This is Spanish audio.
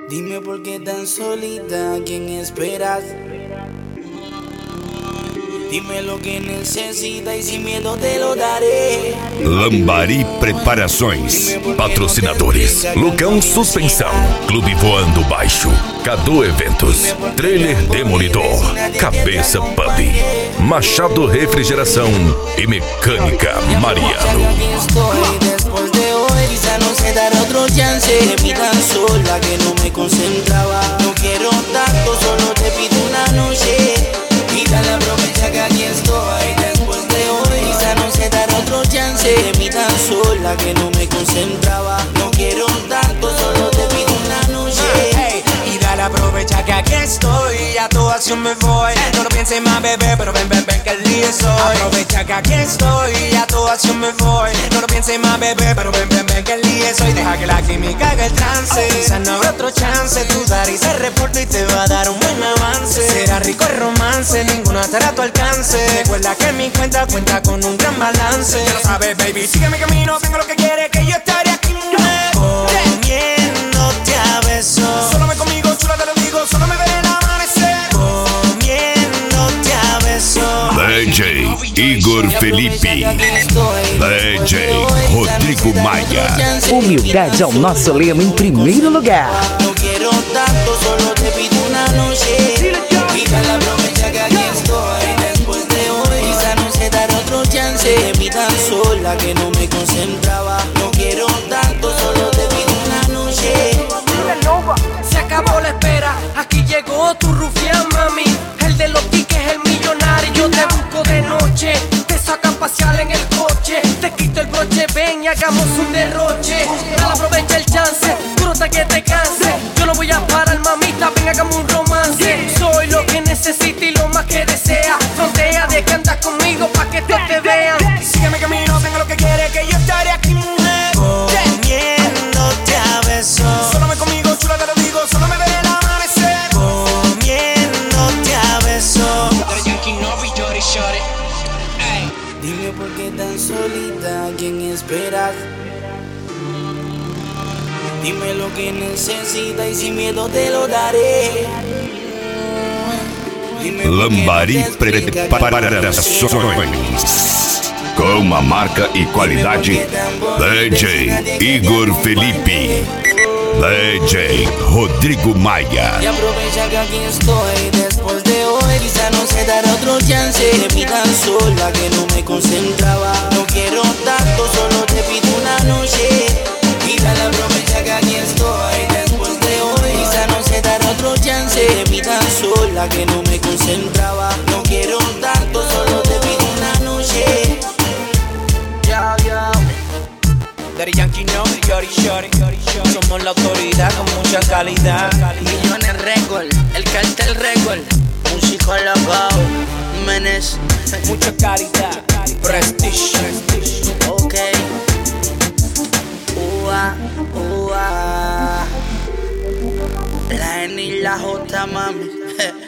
Dime por qué tan solita, ¿a quién esperas? Dime lo que necesitas y sin miedo te lo daré. Lambari Preparações. Patrocinadores: Lucão Suspensão, Clube Voando Baixo, Cadu Eventos, Trailer Demolidor, Cabeça Pub, Machado Refrigeração e Mecânica Mariano. Después de hoy quizá no se dará otro chance. Vi tan sola que no me concentraba. No quiero tanto, solo te pido una noche. Y dale, aprovecha que aquí estoy. Después de hoy quizá no se dará otro chance. Vi tan sola que no me concentraba. No quiero tanto, solo te pido una noche. Y dale, aprovecha que aquí estoy. A tu acción me voy. No lo pienses más, bebé, pero ven, que el día soy. Aprovecha que aquí estoy. A tu acción me voy. No lo pienses más, bebé, pero ven, que el día soy. Deja que la química haga el trance. Quizás no habrá otro chance. Tu dar y se reporta y te va a dar un buen avance. Será rico el romance, ninguna estará a tu alcance. Recuerda que mi cuenta cuenta con un gran balance. Ya lo sabes, baby, sigue mi camino. Tengo lo que quieres, que yo estaré aquí. Comiéndote a besos. Solo me conmigo, chula, te lo digo. Solo me veré el amanecer. Comiéndote a besos. DJ Igor Felipe, DJ Rodrigo Maia. Humildade ao nosso lema em primeiro lugar. No quiero tanto, solo te pido una noche. Y dale, aprovecha que aquí estoy. Después de hoy quizá no se dará otro chance. Vi tan sola que no me concentraba. No quiero tanto, solo te pido una noche. Se acabó la espera, aquí llegó tu rufián, mami. El de los tickets, el millonario. Yo te busco de noche, te saca a pasear en el coche. Te quito el broche, ven y hagamos un derroche. Dale, aprovecha el chance, tú no hasta que te canse. Yo no voy a parar, mamita, ven, hagamos un romance. Soy lo que necesita y lo más que desea. Frontea de que andas conmigo pa' que todos te vean. Sigue mi camino, tengo lo que quieres, que yo estaré aquí, mujer. Comiéndote a besos. Solo me conmigo, chula, te lo digo. Solo me veré el amanecer. Comiéndote a besos. Dime por qué tan solita, ¿a quién esperas? Dime lo que necesitas y sin miedo te lo daré. Dime por qué Lambari no te explica Preparações. Com a marca e qualidade, DJ Igor Felipe, DJ Rodrigo Maia. Y aprovecha que aquí estoy. Después de hoy quizá no se dará otro chance. Vi tan sola que no me concentraba. No quiero tanto, solo te pido una noche. Y dale, aprovecha que aquí estoy. Después de hoy quizá no se dará otro chance. Vi tan sola que no me concentraba. No quiero tanto, solo te pido una noche. Daddy Yankee no, Yori Shorty. Somos la autoridad con mucha calidad. Millones récord, el cartel récord. Músico loco, Menes. Mucha calidad. Prestige. Ok. Ua, ua. La N y la J, mami.